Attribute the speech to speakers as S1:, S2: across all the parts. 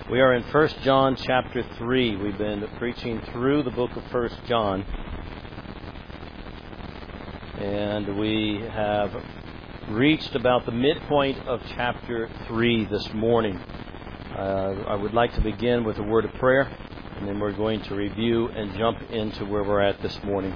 S1: We are in 1 John chapter 3. We've been preaching through the book of 1 John. And we have reached about the midpoint of chapter 3 this morning. I would like to begin with a word of prayer, and then we're going to review and jump into where we're at this morning.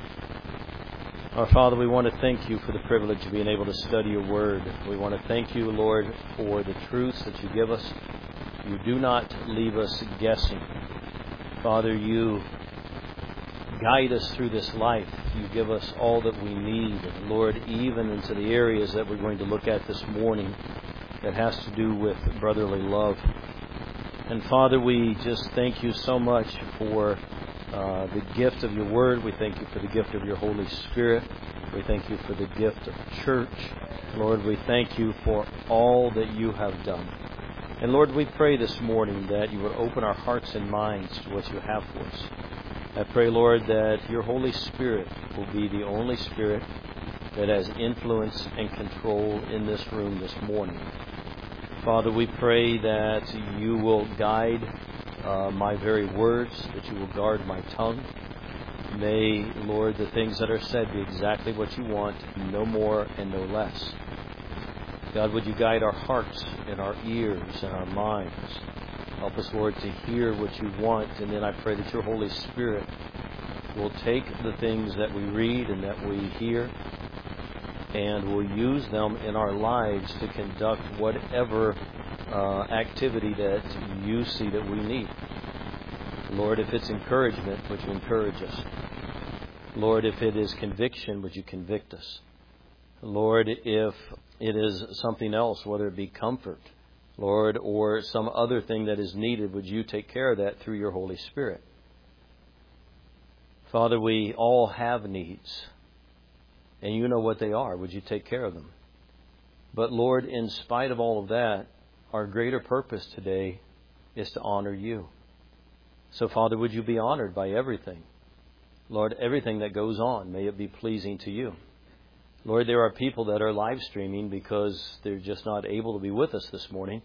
S1: Our Father, we want to thank you for the privilege of being able to study your word. We want to thank you, Lord, for the truths that you give us. You do not leave us guessing. Father, you guide us through this life. You give us all that we need, Lord, even into the areas that we're going to look at this morning that has to do with brotherly love. And Father, we just thank you so much for the gift of your word. We thank you for the gift of your Holy Spirit. We thank you for the gift of church. Lord, we thank you for all that you have done. And Lord, we pray this morning that you would open our hearts and minds to what you have for us. I pray, Lord, that your Holy Spirit will be the only Spirit that has influence and control in this room this morning. Father, we pray that you will guide my very words, that you will guard my tongue. May, Lord, the things that are said be exactly what you want, no more and no less. God, would you guide our hearts and our ears and our minds? Help us, Lord, to hear what you want. And then I pray that your Holy Spirit will take the things that we read and that we hear and will use them in our lives to conduct whatever activity that you see that we need. Lord, if it's encouragement, would you encourage us? Lord, if it is conviction, would you convict us? Lord, if it is something else, whether it be comfort, Lord, or some other thing that is needed, would you take care of that through your Holy Spirit? Father, we all have needs, and you know what they are. Would you take care of them? But Lord, in spite of all of that, our greater purpose today is to honor you. So Father, would you be honored by everything? Lord, everything that goes on, may it be pleasing to you. Lord, there are people that are live streaming because they're just not able to be with us this morning.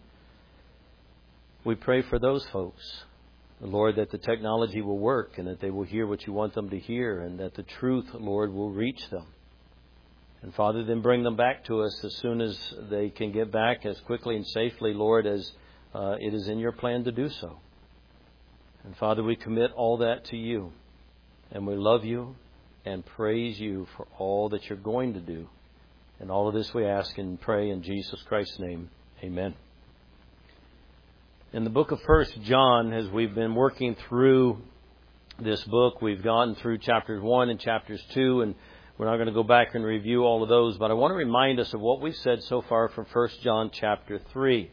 S1: We pray for those folks. Lord, that the technology will work and that they will hear what you want them to hear and that the truth, Lord, will reach them. And Father, then bring them back to us as soon as they can get back as quickly and safely, Lord, as it is in your plan to do so. And Father, we commit all that to you. And we love you and praise you for all that you're going to do. And all of this we ask and pray in Jesus Christ's name. Amen. In the book of 1 John, as we've been working through this book, we've gone through chapters 1 and chapters 2, and we're not going to go back and review all of those, but I want to remind us of what we've said so far from 1 John chapter 3.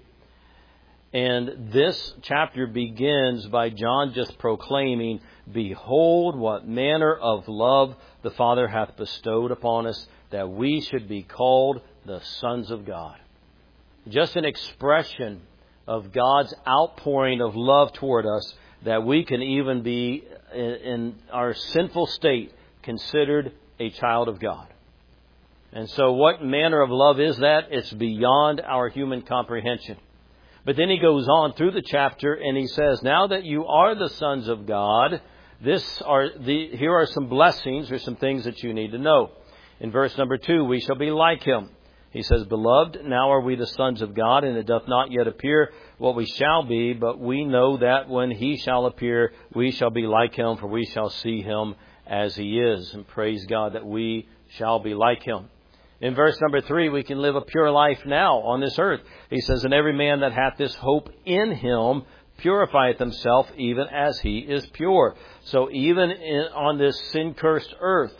S1: And this chapter begins by John just proclaiming, "Behold, what manner of love the Father hath bestowed upon us, that we should be called the sons of God." Just an expression of God's outpouring of love toward us, that we can even be, in our sinful state, considered a child of God. And so what manner of love is that? It's beyond our human comprehension. But then he goes on through the chapter and he says, now that you are the sons of God, here are some blessings or some things that you need to know. In verse number 2, we shall be like him. He says, "Beloved, now are we the sons of God, and it doth not yet appear what we shall be, but we know that when he shall appear, we shall be like him, for we shall see him as he is." And praise God that we shall be like him. In verse number 3, we can live a pure life now on this earth. He says, "And every man that hath this hope in him purifieth himself, even as he is pure." So even on this sin-cursed earth,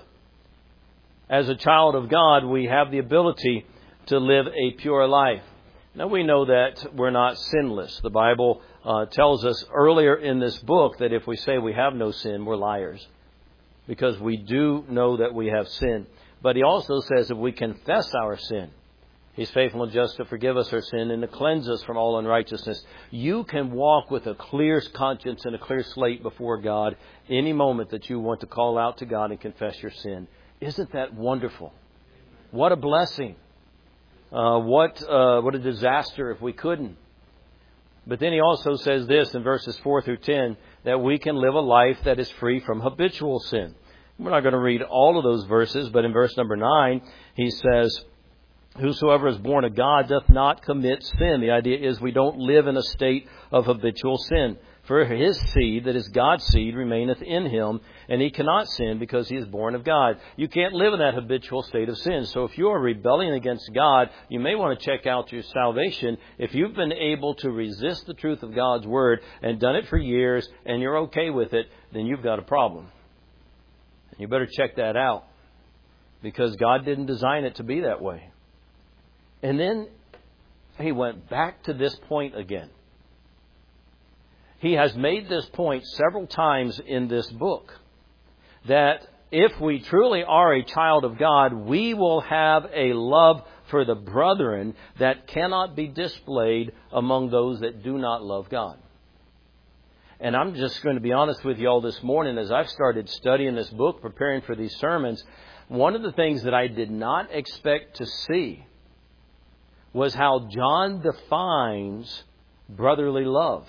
S1: as a child of God, we have the ability to live a pure life. Now we know that we're not sinless. The Bible tells us earlier in this book that if we say we have no sin, we're liars, because we do know that we have sin. But he also says if we confess our sin, he's faithful and just to forgive us our sin and to cleanse us from all unrighteousness. You can walk with a clear conscience and a clear slate before God any moment that you want to call out to God and confess your sin. Isn't that wonderful? What a blessing. What a disaster if we couldn't. But then he also says this in verses 4 through 10, that we can live a life that is free from habitual sin. We're not going to read all of those verses, but in verse number 9, he says, whosoever is born of God doth not commit sin. The idea is we don't live in a state of habitual sin. For his seed, that is God's seed, remaineth in him, and he cannot sin because he is born of God. You can't live in that habitual state of sin. So if you are rebelling against God, you may want to check out your salvation. If you've been able to resist the truth of God's Word and done it for years, and you're okay with it, then you've got a problem. And you better check that out, because God didn't design it to be that way. And then he went back to this point again. He has made this point several times in this book, that if we truly are a child of God, we will have a love for the brethren that cannot be displayed among those that do not love God. And I'm just going to be honest with you all this morning, as I've started studying this book, preparing for these sermons, one of the things that I did not expect to see was how John defines brotherly love.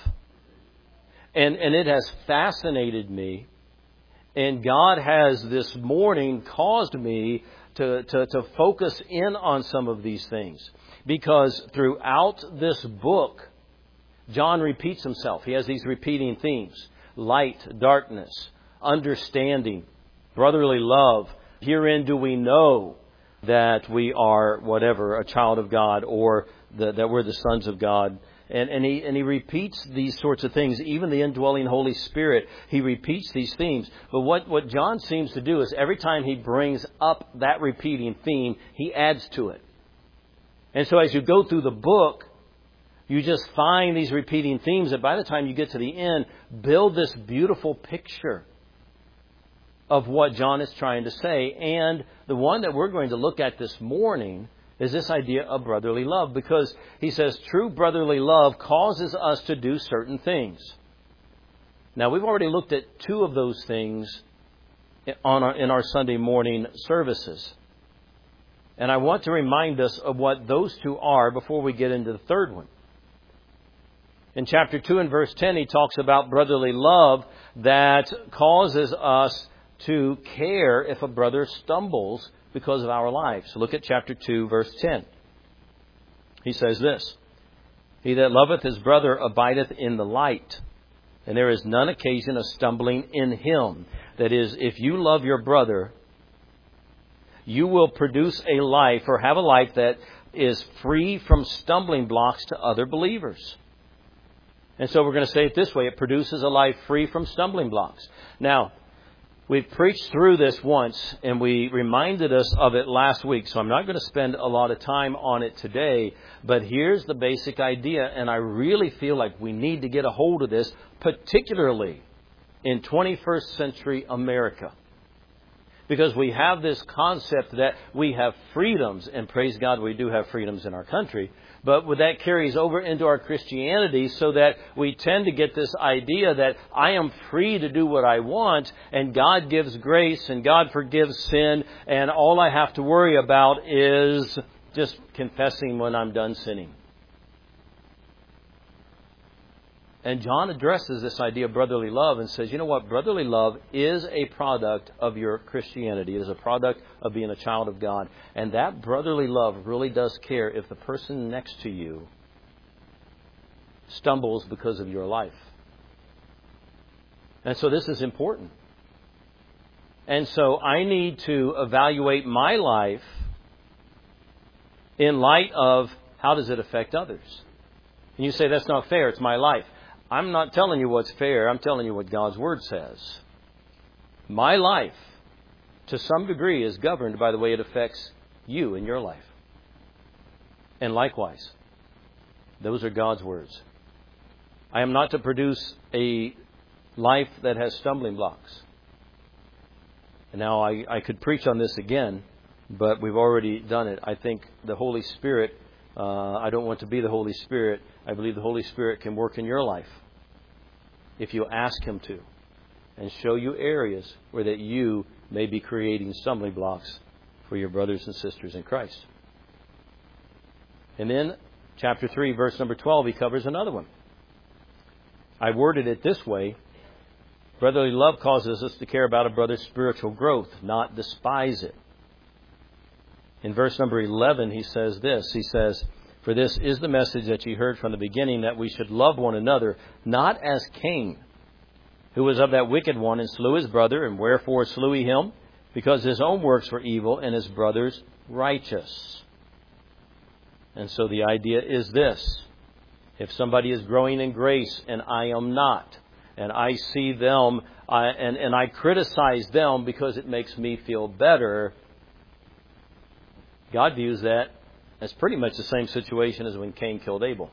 S1: And it has fascinated me. And God has this morning caused me to focus in on some of these things. Because throughout this book, John repeats himself. He has these repeating themes. Light, darkness, understanding, brotherly love. Herein do we know that we are whatever, a child of God, or that we're the sons of God. And he repeats these sorts of things. Even the indwelling Holy Spirit, he repeats these themes. But what John seems to do is every time he brings up that repeating theme, he adds to it. And so as you go through the book, you just find these repeating themes that by the time you get to the end, build this beautiful picture of what John is trying to say. And the one that we're going to look at this morning is this idea of brotherly love, because he says true brotherly love causes us to do certain things. Now, we've already looked at two of those things in our Sunday morning services. And I want to remind us of what those two are before we get into the third one. In chapter 2 and verse 10, he talks about brotherly love that causes us to care if a brother stumbles because of our lives. So look at chapter 2, verse 10. He says this, He that loveth his brother abideth in the light, and there is none occasion of stumbling in him. That is, if you love your brother, you will produce a life, or have a life that is free from stumbling blocks to other believers. And so we're going to say it this way, it produces a life free from stumbling blocks. Now, we've preached through this once, and we reminded us of it last week, so I'm not going to spend a lot of time on it today, but here's the basic idea, and I really feel like we need to get a hold of this, particularly in 21st century America. Because we have this concept that we have freedoms, and praise God we do have freedoms in our country, but that carries over into our Christianity, so that we tend to get this idea that I am free to do what I want, and God gives grace, and God forgives sin, and all I have to worry about is just confessing when I'm done sinning. And John addresses this idea of brotherly love and says, you know what? Brotherly love is a product of your Christianity. It is a product of being a child of God. And that brotherly love really does care if the person next to you stumbles because of your life. And so this is important. And so I need to evaluate my life in light of how does it affect others. And you say, that's not fair. It's my life. I'm not telling you what's fair. I'm telling you what God's Word says. My life, to some degree, is governed by the way it affects you in your life. And likewise, those are God's words. I am not to produce a life that has stumbling blocks. And now I could preach on this again, but we've already done it. I think the Holy Spirit, I don't want to be the Holy Spirit. I believe the Holy Spirit can work in your life if you ask Him to, and show you areas where that you may be creating stumbling blocks for your brothers and sisters in Christ. And then, chapter 3, verse number 12, he covers another one. I worded it this way. Brotherly love causes us to care about a brother's spiritual growth, not despise it. In verse number 11, he says this. He says, "For this is the message that ye heard from the beginning, that we should love one another, not as Cain, who was of that wicked one, and slew his brother. And wherefore slew he him? Because his own works were evil, and his brother's righteous." And so the idea is this. If somebody is growing in grace and I am not, and I see them and I criticize them because it makes me feel better, God views that as pretty much the same situation as when Cain killed Abel.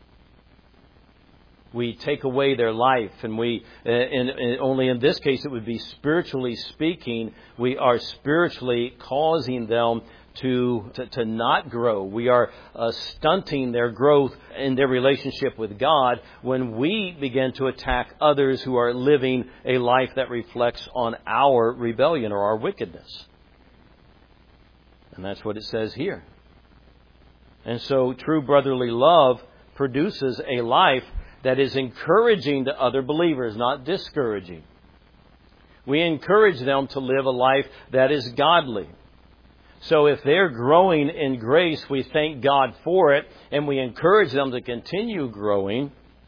S1: We take away their life, and only in this case it would be spiritually speaking, we are spiritually causing them to not grow. We are stunting their growth in their relationship with God when we begin to attack others who are living a life that reflects on our rebellion or our wickedness. And that's what it says here. And so true brotherly love produces a life that is encouraging to other believers, not discouraging. We encourage them to live a life that is godly. So if they're growing in grace, we thank God for it, and we encourage them to continue growing.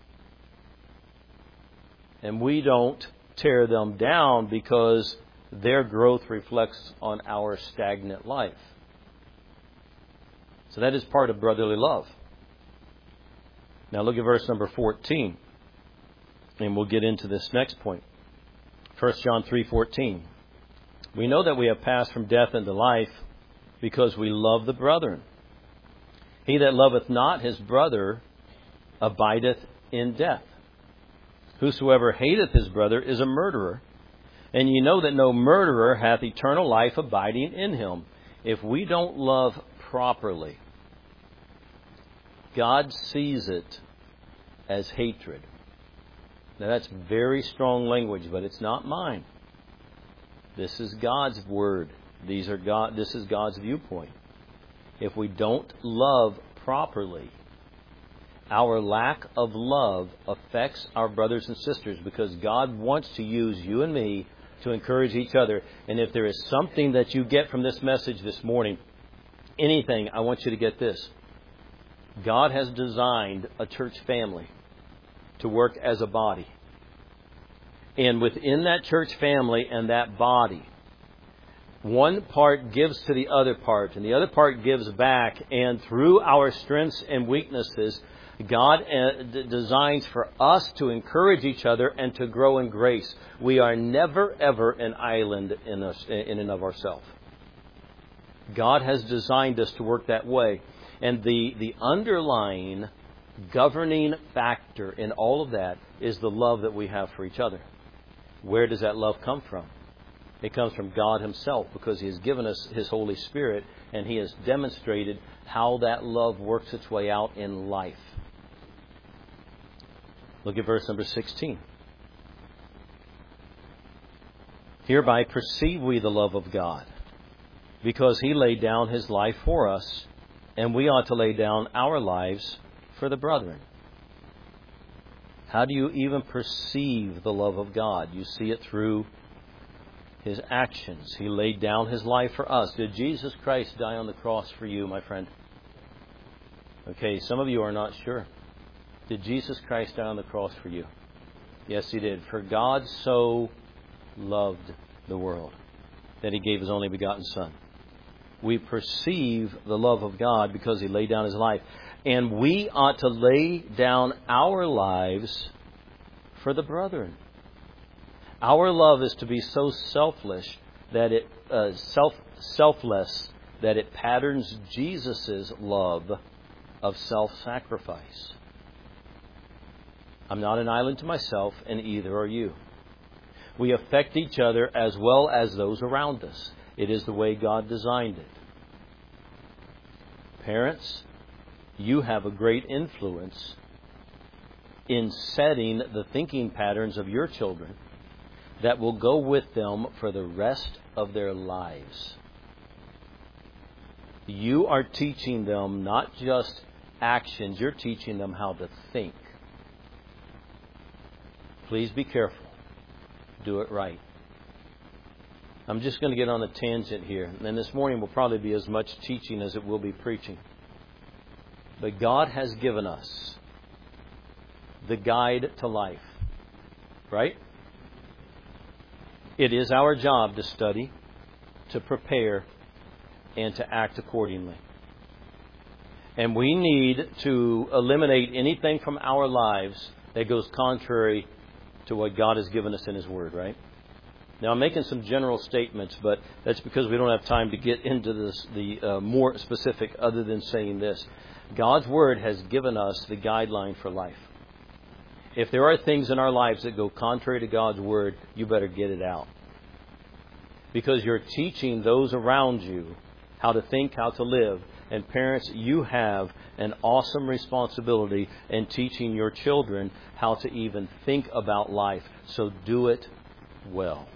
S1: And we don't tear them down because their growth reflects on our stagnant life. So that is part of brotherly love. Now look at verse number 14, and we'll get into this next point. 1 John 3:14. "We know that we have passed from death into life, because we love the brethren. He that loveth not his brother abideth in death. Whosoever hateth his brother is a murderer. And ye know that no murderer hath eternal life abiding in him." If we don't love properly, God sees it as hatred. Now that's very strong language, but it's not mine. This is God's word. This is God's viewpoint. If we don't love properly, our lack of love affects our brothers and sisters, because God wants to use you and me to encourage each other. And if there is something that you get from this message this morning, anything, I want you to get this. God has designed a church family to work as a body. And within that church family and that body, one part gives to the other part, and the other part gives back. And through our strengths and weaknesses, God designs for us to encourage each other and to grow in grace. We are never, ever an island in and of ourselves. God has designed us to work that way. And the underlying governing factor in all of that is the love that we have for each other. Where does that love come from? It comes from God Himself, because He has given us His Holy Spirit, and He has demonstrated how that love works its way out in life. Look at verse number 16. "Hereby perceive we the love of God, because He laid down His life for us, and we ought to lay down our lives for the brethren." How do you even perceive the love of God? You see it through His actions. He laid down His life for us. Did Jesus Christ die on the cross for you, my friend? Okay, some of you are not sure. Did Jesus Christ die on the cross for you? Yes, He did. "For God so loved the world that He gave His only begotten Son." We perceive the love of God because He laid down His life. And we ought to lay down our lives for the brethren. Our love is to be so selfless that it patterns Jesus' love of self-sacrifice. I'm not an island to myself, and either are you. We affect each other as well as those around us. It is the way God designed it. Parents, you have a great influence in setting the thinking patterns of your children that will go with them for the rest of their lives. You are teaching them not just actions, you're teaching them how to think. Please be careful. Do it right. I'm just going to get on a tangent here. And this morning will probably be as much teaching as it will be preaching. But God has given us the guide to life. Right? It is our job to study, to prepare, and to act accordingly. And we need to eliminate anything from our lives that goes contrary to what God has given us in His Word, right? Now, I'm making some general statements, but that's because we don't have time to get into the more specific other than saying this. God's Word has given us the guideline for life. If there are things in our lives that go contrary to God's Word, you better get it out. Because you're teaching those around you how to think, how to live. And parents, you have an awesome responsibility in teaching your children how to even think about life. So do it well.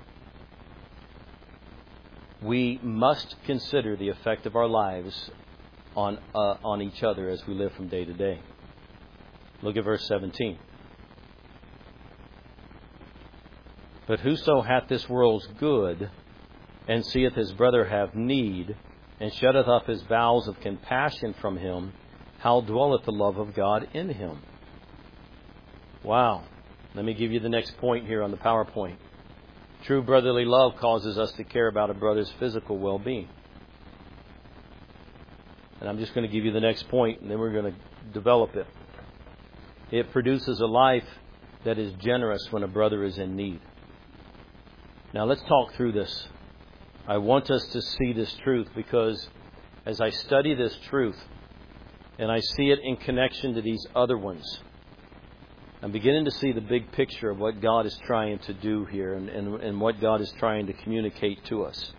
S1: We must consider the effect of our lives on each other as we live from day to day. Look at verse 17. But whoso hath this world's good, and seeth his brother have need, and shutteth up his bowels of compassion from him, how dwelleth the love of God in him? Wow. Let me give you the next point here on the PowerPoint. True brotherly love causes us to care about a brother's physical well-being. And I'm just going to give you the next point, and then we're going to develop it. It produces a life that is generous when a brother is in need. Now let's talk through this. I want us to see this truth because as I study this truth and I see it in connection to these other ones, I'm beginning to see the big picture of what God is trying to do here and what God is trying to communicate to us.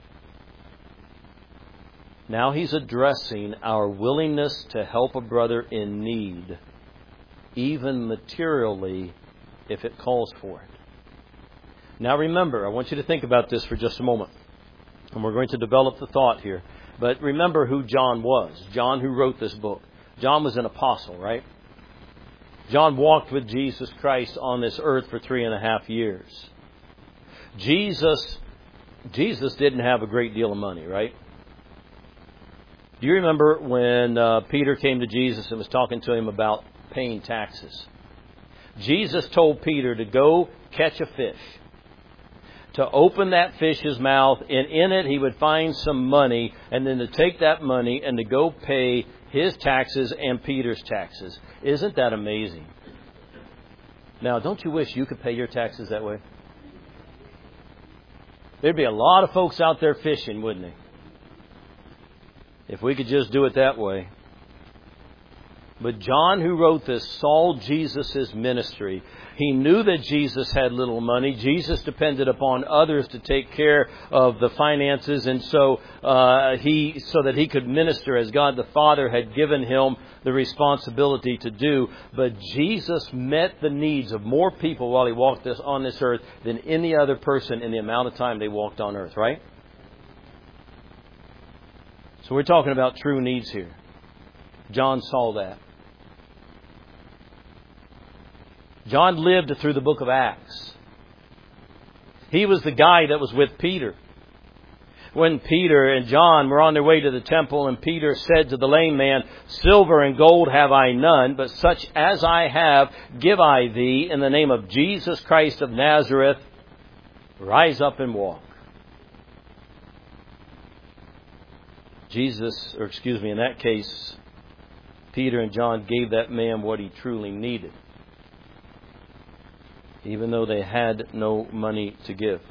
S1: Now He's addressing our willingness to help a brother in need, even materially, if it calls for it. Now remember, I want you to think about this for just a moment. And we're going to develop the thought here. But remember who John was. John who wrote this book. John was an apostle, right? John walked with Jesus Christ on this earth for 3.5 years. Jesus didn't have a great deal of money, right? Do you remember when Peter came to Jesus and was talking to him about paying taxes? Jesus told Peter to go catch a fish, to open that fish's mouth, and in it he would find some money, and then to take that money and to go pay his taxes and Peter's taxes. Isn't that amazing? Now, don't you wish you could pay your taxes that way? There'd be a lot of folks out there fishing, wouldn't there? If we could just do it that way. But John, who wrote this, saw Jesus' ministry. He knew that Jesus had little money. Jesus depended upon others to take care of the finances, and so that he could minister as God the Father had given him the responsibility to do. But Jesus met the needs of more people while he walked on this earth than any other person in the amount of time they walked on earth, right? So we're talking about true needs here. John saw that. John lived through the book of Acts. He was the guy that was with Peter. When Peter and John were on their way to the temple, and Peter said to the lame man, "Silver and gold have I none, but such as I have give I thee. In the name of Jesus Christ of Nazareth, rise up and walk." In that case, Peter and John gave that man what he truly needed, even though they had no money to give.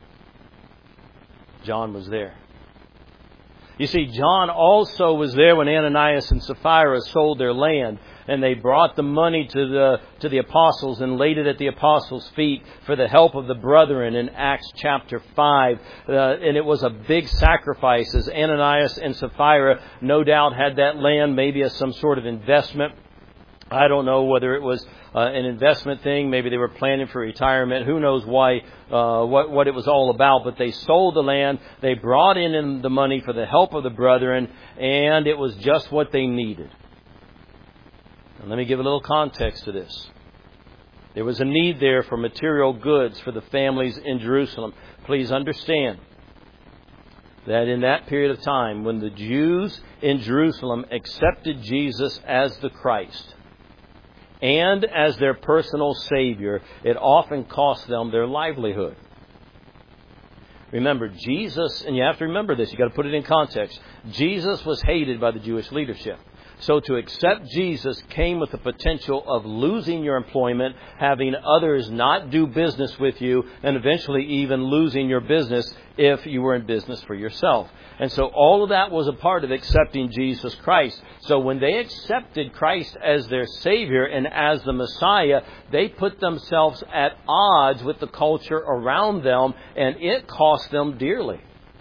S1: John was there. You see, John also was there when Ananias and Sapphira sold their land, and they brought the money to the apostles and laid it at the apostles' feet for the help of the brethren in Acts chapter 5. And it was a big sacrifice, as Ananias and Sapphira no doubt had that land maybe as some sort of investment. I don't know whether it was an investment thing. Maybe they were planning for retirement. Who knows why? What it was all about. But they sold the land. They brought in the money for the help of the brethren, and it was just what they needed. And let me give a little context to this. There was a need there for material goods for the families in Jerusalem. Please understand that in that period of time, when the Jews in Jerusalem accepted Jesus as the Christ and as their personal Savior, it often cost them their livelihood. Remember, Jesus, and you have to remember this, you've got to put it in context. Jesus was hated by the Jewish leadership. So to accept Jesus came with the potential of losing your employment, having others not do business with you, and eventually even losing your business if you were in business for yourself. And so all of that was a part of accepting Jesus Christ. So when they accepted Christ as their Savior and as the Messiah, they put themselves at odds with the culture around them, and it cost them dearly.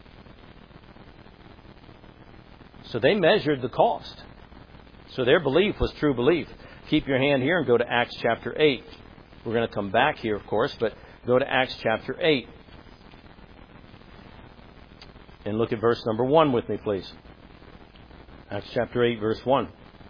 S1: So they measured the cost. So their belief was true belief. Keep your hand here and go to Acts chapter 8. We're going to come back here, of course, but go to Acts chapter 8. And look at verse number 1 with me, please. Acts chapter 8, verse 1.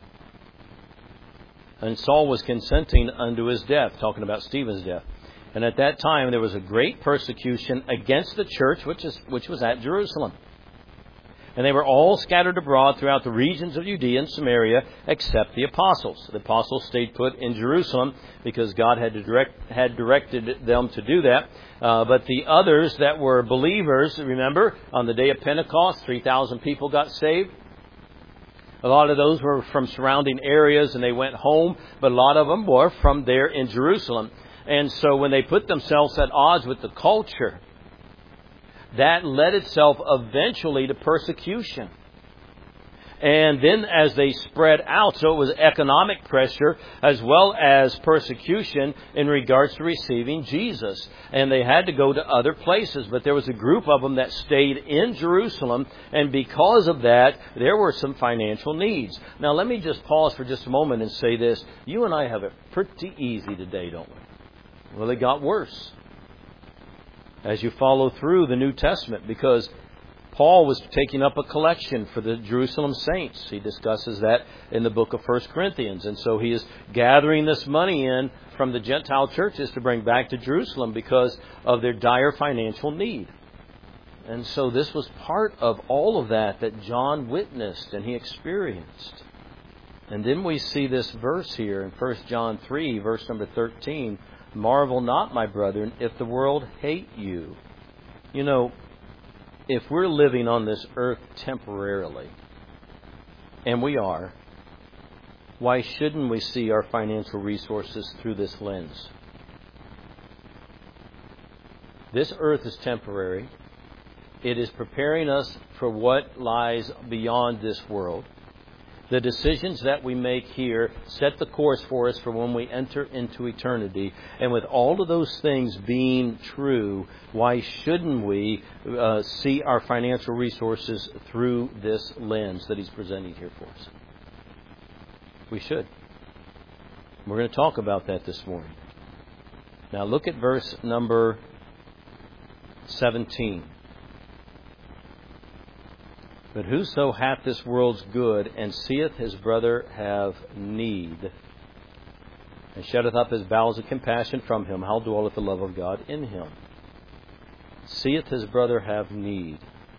S1: And Saul was consenting unto his death, talking about Stephen's death. And at that time there was a great persecution against the church, which was at Jerusalem. And they were all scattered abroad throughout the regions of Judea and Samaria, except the apostles. The apostles stayed put in Jerusalem because God had directed them to do that. But the others that were believers, remember, on the day of Pentecost, 3,000 people got saved. A lot of those were from surrounding areas and they went home, but a lot of them were from there in Jerusalem. And so when they put themselves at odds with the culture, that led itself eventually to persecution. And then as they spread out, so it was economic pressure as well as persecution in regards to receiving Jesus. And they had to go to other places. But there was a group of them that stayed in Jerusalem. And because of that, there were some financial needs. Now let me just pause for just a moment and say this. You and I have it pretty easy today, don't we? Well, it got worse as you follow through the New Testament, because Paul was taking up a collection for the Jerusalem saints. He discusses that in the book of 1 Corinthians. And so he is gathering this money in from the Gentile churches to bring back to Jerusalem because of their dire financial need. And so this was part of all of that John witnessed and he experienced. And then we see this verse here in 1 John 3, verse number 13. Marvel not, my brethren, if the world hate you. You know, if we're living on this earth temporarily, and we are, why shouldn't we see our financial resources through this lens? This earth is temporary. It is preparing us for what lies beyond this world. The decisions that we make here set the course for us for when we enter into eternity. And with all of those things being true, why shouldn't we see our financial resources through this lens that he's presenting here for us? We should. We're going to talk about that this morning. Now look at verse number 17. But whoso hath this world's good, and seeth his brother have need, and shutteth up his bowels of compassion from him, how dwelleth the love of God in him? Seeth his brother have need.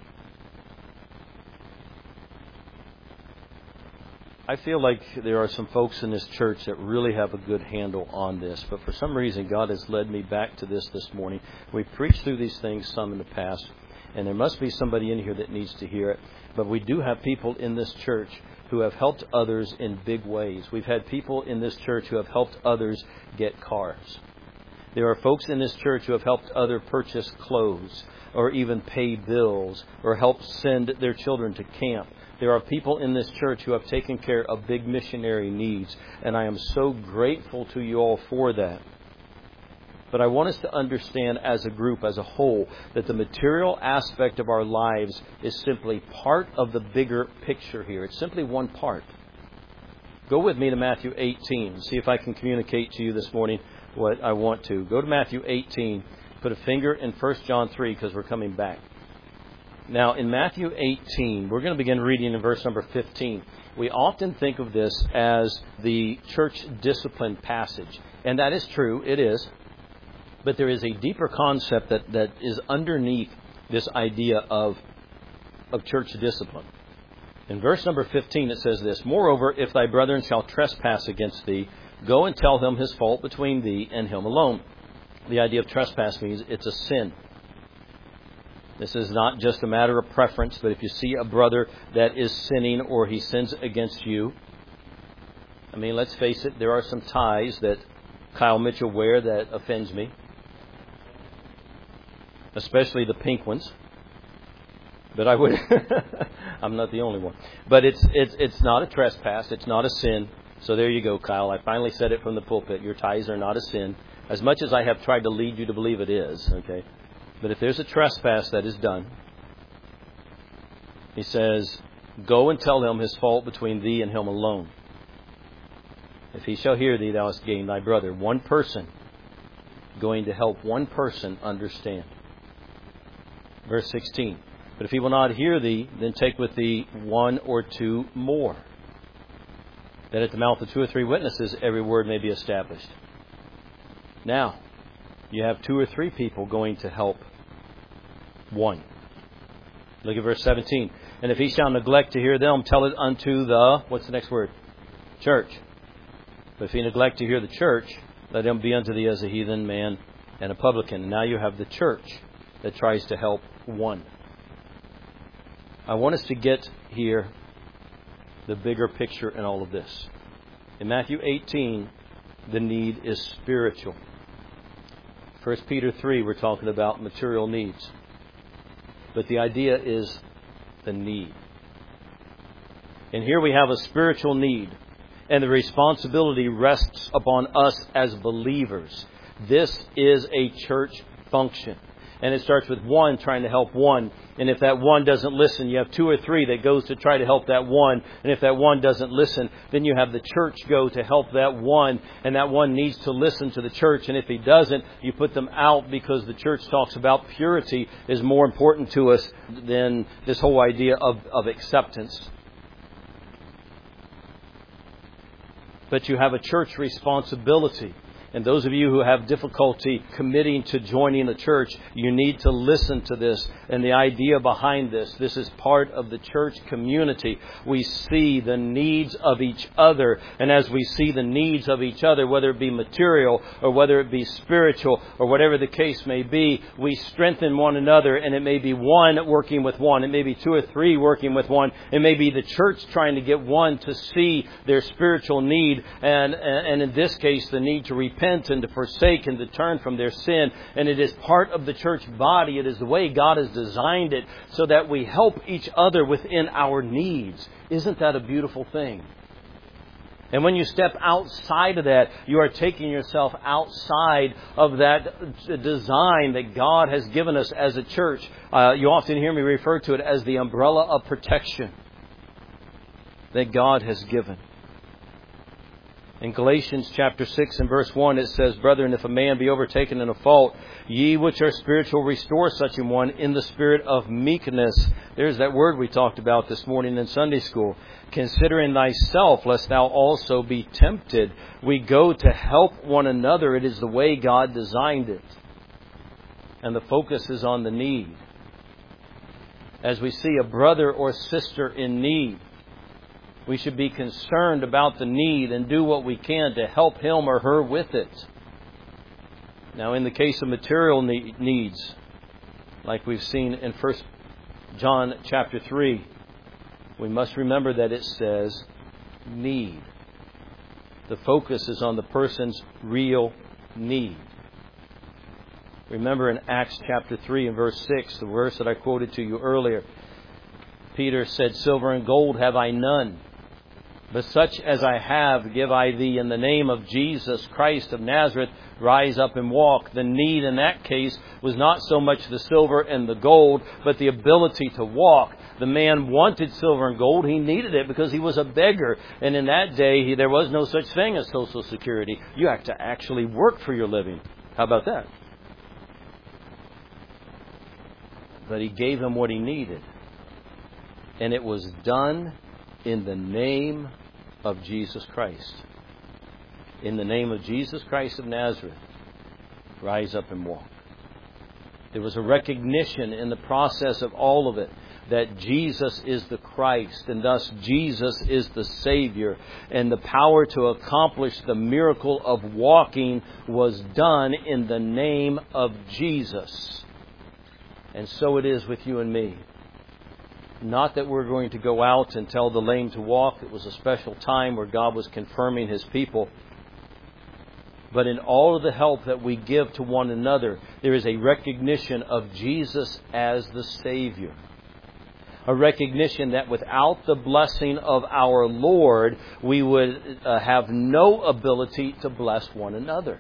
S1: I feel like there are some folks in this church that really have a good handle on this, but for some reason God has led me back to this morning. We've preached through these things some in the past, and there must be somebody in here that needs to hear it. But we do have people in this church who have helped others in big ways. We've had people in this church who have helped others get cars. There are folks in this church who have helped others purchase clothes or even pay bills or help send their children to camp. There are people in this church who have taken care of big missionary needs. And I am so grateful to you all for that. But I want us to understand as a group, as a whole, that the material aspect of our lives is simply part of the bigger picture here. It's simply one part. Go with me to Matthew 18. See if I can communicate to you this morning what I want to. Go to Matthew 18. Put a finger in 1 John 3 because we're coming back. Now, in Matthew 18, we're going to begin reading in verse number 15. We often think of this as the church discipline passage. And that is true, it is. But there is a deeper concept that is underneath this idea of church discipline. In verse number 15 it says this, "Moreover, if thy brethren shall trespass against thee, go and tell him his fault between thee and him alone." The idea of trespass means it's a sin. This is not just a matter of preference, but if you see a brother that is sinning or he sins against you, I mean, let's face it, there are some ties that Kyle Mitchell wear that offends me, especially the pink ones. But I would, I'm not the only one. But it's not a trespass. It's not a sin. So there you go, Kyle. I finally said it from the pulpit. Your ties are not a sin. As much as I have tried to lead you to believe it is, okay? But if there's a trespass that is done, he says, "Go and tell him his fault between thee and him alone. If he shall hear thee, thou hast gained thy brother." One person going to help one person understand. Verse 16. "But if he will not hear thee, then take with thee one or two more, that at the mouth of 2 or 3 witnesses every word may be established." Now, you have 2 or 3 people going to help one. Look at verse 17. "And if he shall neglect to hear them, tell it unto the," what's the next word? Church. "But if he neglect to hear the church, let him be unto thee as a heathen man and a publican." And now you have the church that tries to help one. I want us to get here the bigger picture in all of this. In Matthew 18, the need is spiritual. 1 Peter 3, we're talking about material needs. But the idea is the need. And here we have a spiritual need. And the responsibility rests upon us as believers. This is a church function. And it starts with one trying to help one. And if that one doesn't listen, you have 2 or 3 that goes to try to help that one. And if that one doesn't listen, then you have the church go to help that one. And that one needs to listen to the church. And if he doesn't, you put them out, because the church talks about purity is more important to us than this whole idea of acceptance. But you have a church responsibility. And those of you who have difficulty committing to joining a church, you need to listen to this. And the idea behind this is part of the church community. We see the needs of each other. And as we see the needs of each other, whether it be material or whether it be spiritual or whatever the case may be, we strengthen one another. And it may be one working with one. It may be 2 or 3 working with one. It may be the church trying to get one to see their spiritual need. And in this case, the need to repent and to forsake and to turn from their sin. And it is part of the church body. It is the way God has designed it, so that we help each other within our needs. Isn't that a beautiful thing? And when you step outside of that, you are taking yourself outside of that design that God has given us as a church. You often hear me refer to it as the umbrella of protection that God has given. In Galatians chapter 6 and verse 1, it says, "Brethren, if a man be overtaken in a fault, ye which are spiritual, restore such an one in the spirit of meekness." There's that word we talked about this morning in Sunday school. "Considering thyself, lest thou also be tempted." We go to help one another. It is the way God designed it. And the focus is on the need. As we see a brother or sister in need, we should be concerned about the need and do what we can to help him or her with it. Now, in the case of material needs, like we've seen in 1 John chapter 3, we must remember that it says need. The focus is on the person's real need. Remember in Acts chapter 3 and verse 6, the verse that I quoted to you earlier, Peter said, "Silver and gold have I none, but such as I have give I thee. In the name of Jesus Christ of Nazareth, rise up and walk." The need in that case was not so much the silver and the gold, but the ability to walk. The man wanted silver and gold. He needed it because he was a beggar. And in that day, there was no such thing as Social Security. You have to actually work for your living. How about that? But He gave him what he needed. And it was done in the name of Jesus Christ. In the name of Jesus Christ of Nazareth, rise up and walk. There was a recognition in the process of all of it that Jesus is the Christ, and thus Jesus is the Savior. And the power to accomplish the miracle of walking was done in the name of Jesus. And so it is with you and me. Not that we're going to go out and tell the lame to walk. It was a special time where God was confirming His people. But in all of the help that we give to one another, there is a recognition of Jesus as the Savior. A recognition that without the blessing of our Lord, we would have no ability to bless one another.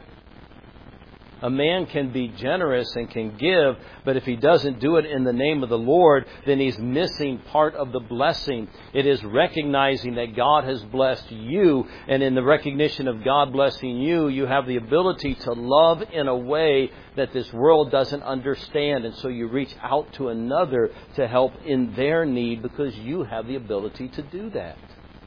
S1: A man can be generous and can give, but if he doesn't do it in the name of the Lord, then he's missing part of the blessing. It is recognizing that God has blessed you, and in the recognition of God blessing you, you have the ability to love in a way that this world doesn't understand. And so you reach out to another to help in their need because you have the ability to do that.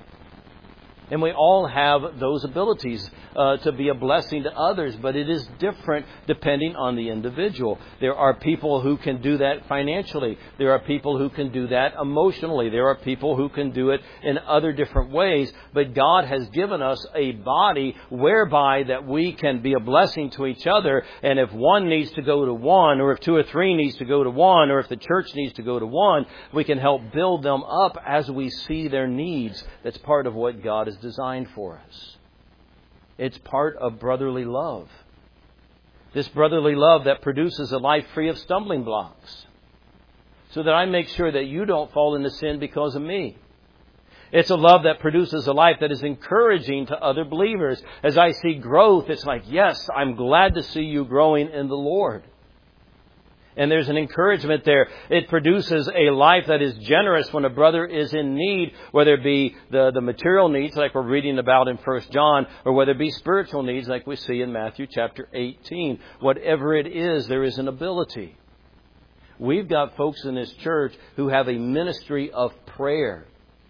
S1: And we all have those abilities to be a blessing to others, but it is different depending on the individual. There are people who can do that financially. There are people who can do that emotionally. There are people who can do it in other different ways. But God has given us a body whereby that we can be a blessing to each other. And if one needs to go to one, or if two or three needs to go to one, or if the church needs to go to one, we can help build them up as we see their needs. That's part of what God has designed for us. It's part of brotherly love. This brotherly love that produces a life free of stumbling blocks. So that I make sure that you don't fall into sin because of me. It's a love that produces a life that is encouraging to other believers. As I see growth, it's like, yes, I'm glad to see you growing in the Lord. And there's an encouragement there. It produces a life that is generous when a brother is in need, whether it be the material needs like we're reading about in 1 John, or whether it be spiritual needs like we see in Matthew chapter 18. Whatever it is, there is an ability. We've got folks in this church who have a ministry of prayer.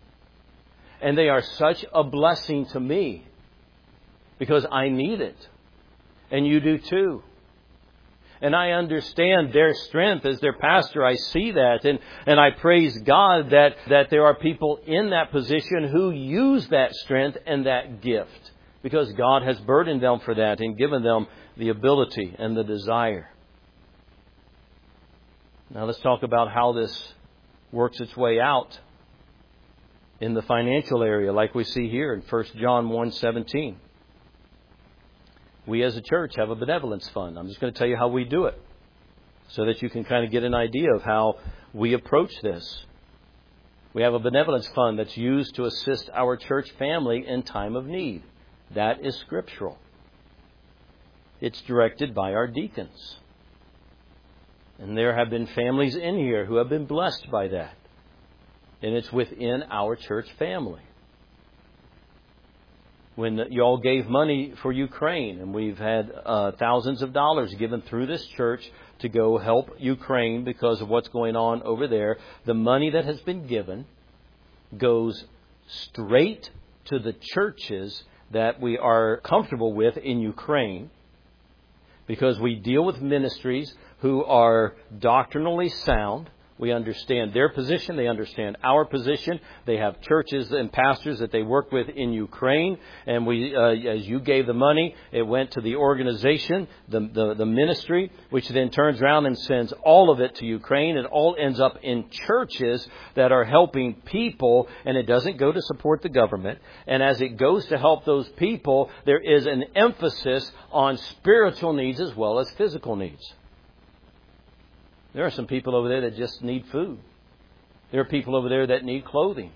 S1: And they are such a blessing to me because I need it. And you do too. And I understand their strength as their pastor. I see that. And I praise God that there are people in that position who use that strength and that gift. Because God has burdened them for that and given them the ability and the desire. Now let's talk about how this works its way out in the financial area, like we see here in 1 John 1:17. We as a church have a benevolence fund. I'm just going to tell you how we do it so that you can kind of get an idea of how we approach this. We have a benevolence fund that's used to assist our church family in time of need. That is scriptural. It's directed by our deacons. And there have been families in here who have been blessed by that. And it's within our church family. When you all gave money for Ukraine, and we've had thousands of dollars given through this church to go help Ukraine because of what's going on over there, the money that has been given goes straight to the churches that we are comfortable with in Ukraine, because we deal with ministries who are doctrinally sound. We understand their position. They understand our position. They have churches and pastors that they work with in Ukraine. And we, as you gave the money, it went to the organization, the ministry, which then turns around and sends all of it to Ukraine. It all ends up in churches that are helping people, and it doesn't go to support the government. And as it goes to help those people, there is an emphasis on spiritual needs as well as physical needs. There are some people over there that just need food. There are people over there that need clothing.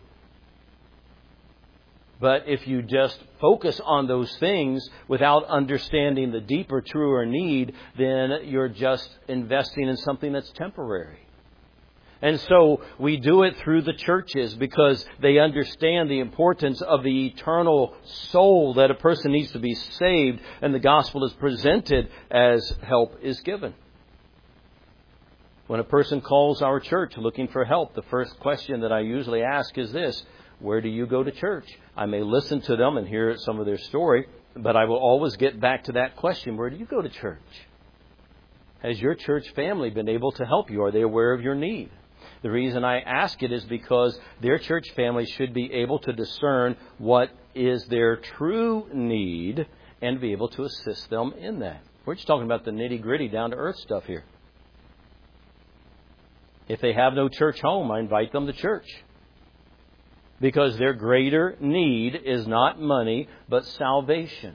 S1: But if you just focus on those things without understanding the deeper, truer need, then you're just investing in something that's temporary. And so we do it through the churches because they understand the importance of the eternal soul, that a person needs to be saved, and the gospel is presented as help is given. When a person calls our church looking for help, the first question that I usually ask is this: where do you go to church? I may listen to them and hear some of their story, but I will always get back to that question: where do you go to church? Has your church family been able to help you? Are they aware of your need? The reason I ask it is because their church family should be able to discern what is their true need and be able to assist them in that. We're just talking about the nitty-gritty, down-to-earth stuff here. If they have no church home, I invite them to church. Because their greater need is not money, but salvation.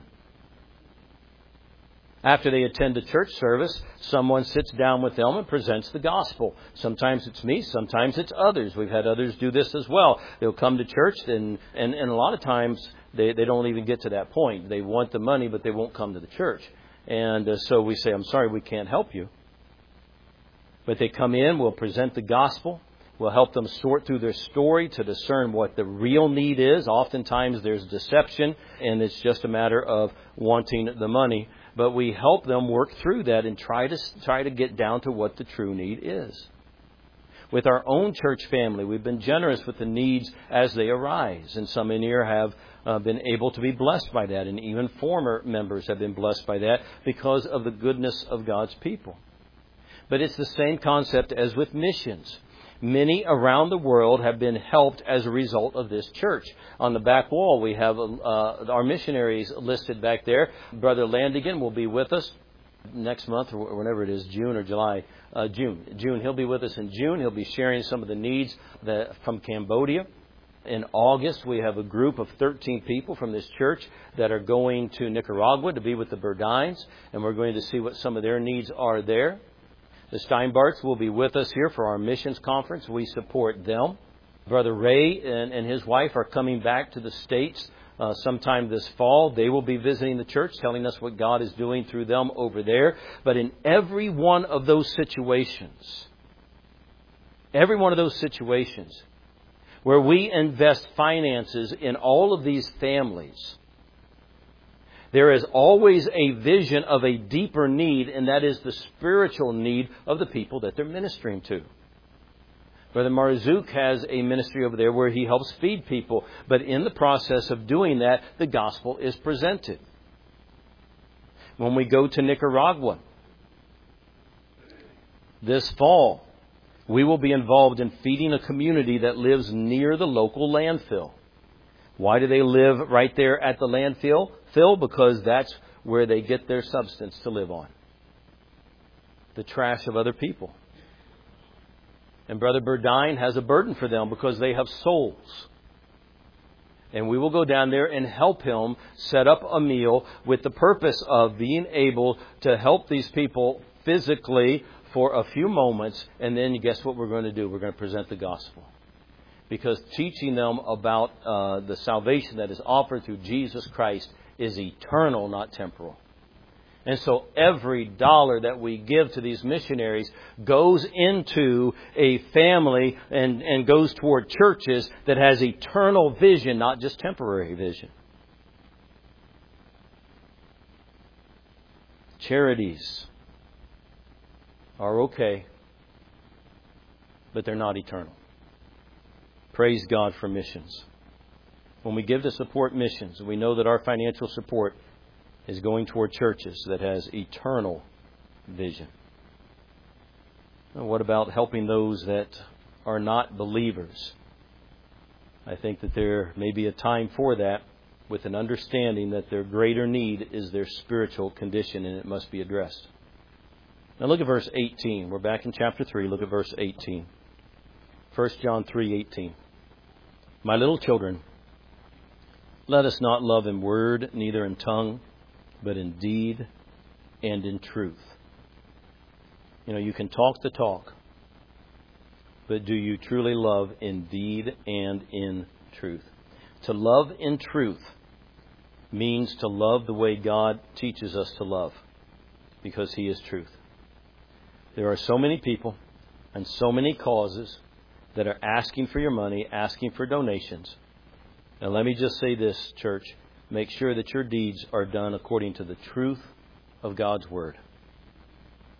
S1: After they attend a church service, someone sits down with them and presents the gospel. Sometimes it's me, sometimes it's others. We've had others do this as well. They'll come to church, and a lot of times they don't even get to that point. They want the money, but they won't come to the church. And so we say, I'm sorry, we can't help you. But they come in, we'll present the gospel. We'll help them sort through their story to discern what the real need is. Oftentimes there's deception, and it's just a matter of wanting the money. But we help them work through that and try to get down to what the true need is. With our own church family, we've been generous with the needs as they arise. And some in here have been able to be blessed by that. And even former members have been blessed by that because of the goodness of God's people. But it's the same concept as with missions. Many around the world have been helped as a result of this church. On the back wall, we have our missionaries listed back there. Brother Landigan will be with us next month, or whenever it is, June or July. June. He'll be with us in June. He'll be sharing some of the needs from Cambodia. In August, we have a group of 13 people from this church that are going to Nicaragua to be with the Burdines, and we're going to see what some of their needs are there. The Steinbarts will be with us here for our missions conference. We support them. Brother Ray and his wife are coming back to the States sometime this fall. They will be visiting the church, telling us what God is doing through them over there. But in every one of those situations where we invest finances in all of these families, there is always a vision of a deeper need, and that is the spiritual need of the people that they're ministering to. Brother Marzouk has a ministry over there where he helps feed people, but in the process of doing that, the gospel is presented. When we go to Nicaragua this fall, we will be involved in feeding a community that lives near the local landfill. Why do they live right there at the landfill? Because that's where they get their substance to live on. The trash of other people. And Brother Burdine has a burden for them because they have souls. And we will go down there and help him set up a meal with the purpose of being able to help these people physically for a few moments. And then guess what we're going to do? We're going to present the gospel. Because teaching them about the salvation that is offered through Jesus Christ is eternal, not temporal. And so every dollar that we give to these missionaries goes into a family and goes toward churches that has eternal vision, not just temporary vision. Charities are okay, but they're not eternal. Praise God for missions. When we give to support missions, we know that our financial support is going toward churches that has eternal vision. And what about helping those that are not believers? I think that there may be a time for that, with an understanding that their greater need is their spiritual condition, and it must be addressed. Now look at verse 18. We're back in chapter 3. Look at verse 18. 1 John 3:18. My little children, let us not love in word, neither in tongue, but in deed and in truth. You know, you can talk the talk, but do you truly love in deed and in truth? To love in truth means to love the way God teaches us to love, because He is truth. There are so many people and so many causes that are asking for your money, asking for donations. And let me just say this, church. Make sure that your deeds are done according to the truth of God's Word.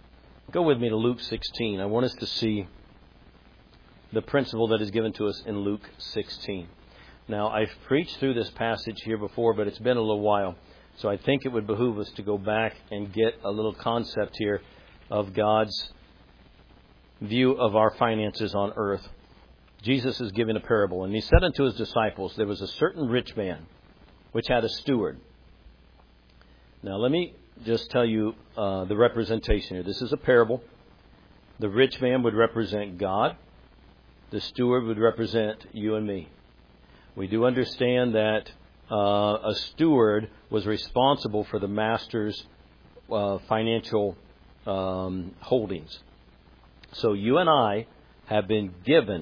S1: Go with me to Luke 16. I want us to see the principle that is given to us in Luke 16. Now, I've preached through this passage here before, but it's been a little while. So I think it would behoove us to go back and get a little concept here of God's view of our finances on earth. Jesus is giving a parable, and he said unto his disciples, there was a certain rich man which had a steward. Now, let me just tell you the representation here. This is a parable. The rich man would represent God. The steward would represent you and me. We do understand that a steward was responsible for the master's financial holdings. So you and I have been given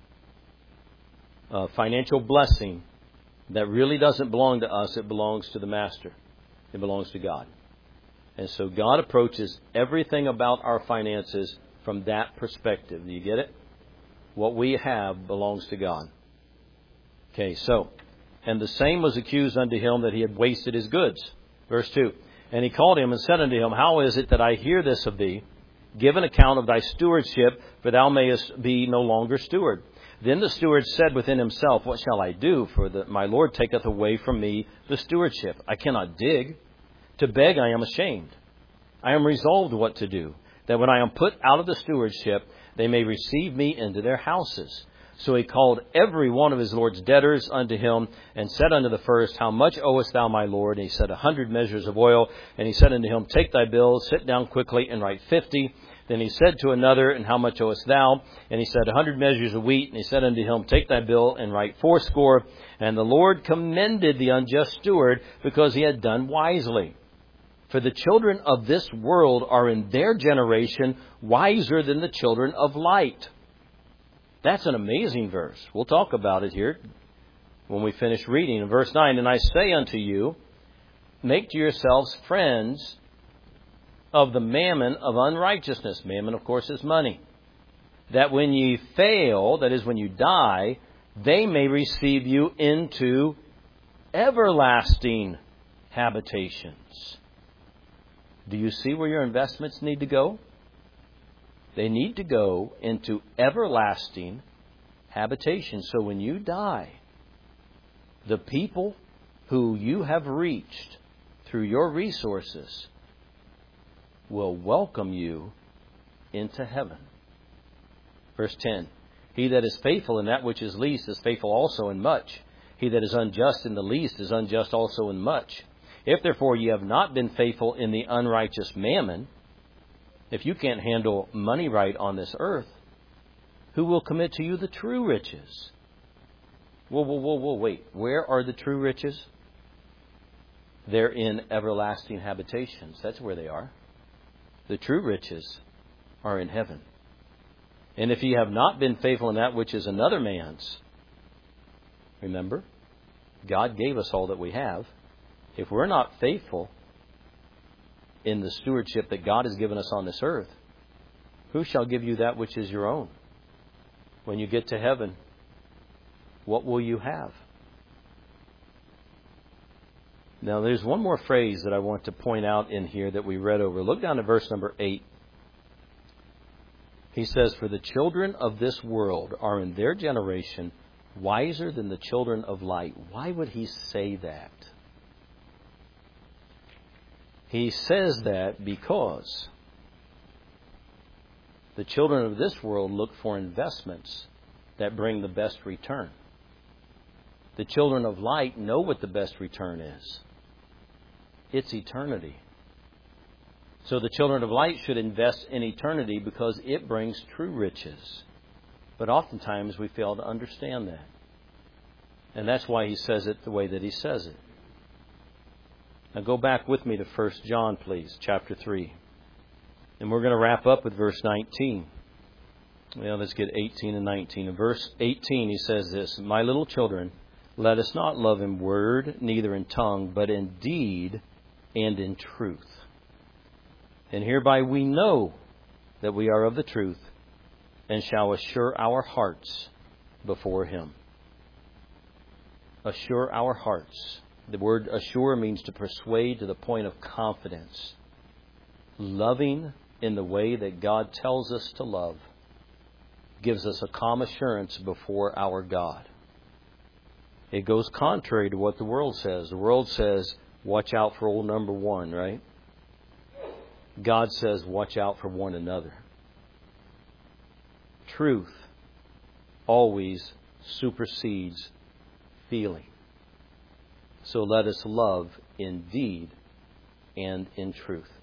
S1: a financial blessing that really doesn't belong to us. It belongs to the master. It belongs to God. And so God approaches everything about our finances from that perspective. Do you get it? What we have belongs to God. Okay, so, and the same was accused unto him that he had wasted his goods. Verse 2. And he called him and said unto him, how is it that I hear this of thee? Give an account of thy stewardship, for thou mayest be no longer steward. Then the steward said within himself, what shall I do? For my Lord taketh away from me the stewardship. I cannot dig. To beg I am ashamed. I am resolved what to do, that when I am put out of the stewardship, they may receive me into their houses. So he called every one of his Lord's debtors unto him, and said unto the first, how much owest thou, my Lord? And he said, 100 measures of oil. And he said unto him, take thy bill, sit down quickly, and write 50. Then he said to another, and how much owest thou? And he said, 100 measures of wheat. And he said unto him, take thy bill, and write 80. And the Lord commended the unjust steward, because he had done wisely. For the children of this world are in their generation wiser than the children of light. That's an amazing verse. We'll talk about it here when we finish reading. In verse 9, and I say unto you, make to yourselves friends of the mammon of unrighteousness. Mammon, of course, is money. That when ye fail, that is when you die, they may receive you into everlasting habitations. Do you see where your investments need to go? They need to go into everlasting habitation. So when you die, the people who you have reached through your resources will welcome you into heaven. Verse 10, he that is faithful in that which is least is faithful also in much. He that is unjust in the least is unjust also in much. If therefore ye have not been faithful in the unrighteous mammon, if you can't handle money right on this earth, who will commit to you the true riches? Whoa, wait. Where are the true riches? They're in everlasting habitations. That's where they are. The true riches are in heaven. And if ye have not been faithful in that which is another man's, remember, God gave us all that we have. If we're not faithful in the stewardship that God has given us on this earth, who shall give you that which is your own? When you get to heaven, what will you have? Now, there's one more phrase that I want to point out in here that we read over. Look down to verse number 8. He says, for the children of this world are in their generation wiser than the children of light. Why would he say that? He says that because the children of this world look for investments that bring the best return. The children of light know what the best return is. It's eternity. So the children of light should invest in eternity because it brings true riches. But oftentimes we fail to understand that. And that's why he says it the way that he says it. Now go back with me to 1 John, please, chapter 3. And we're going to wrap up with verse 19. Well, let's get 18 and 19. In verse 18, he says this, my little children, let us not love in word, neither in tongue, but in deed and in truth. And hereby we know that we are of the truth, and shall assure our hearts before him. Assure our hearts. The word assure means to persuade to the point of confidence. Loving in the way that God tells us to love gives us a calm assurance before our God. It goes contrary to what the world says. The world says, watch out for old number one, right? God says, watch out for one another. Truth always supersedes feeling. So let us love in deed and in truth.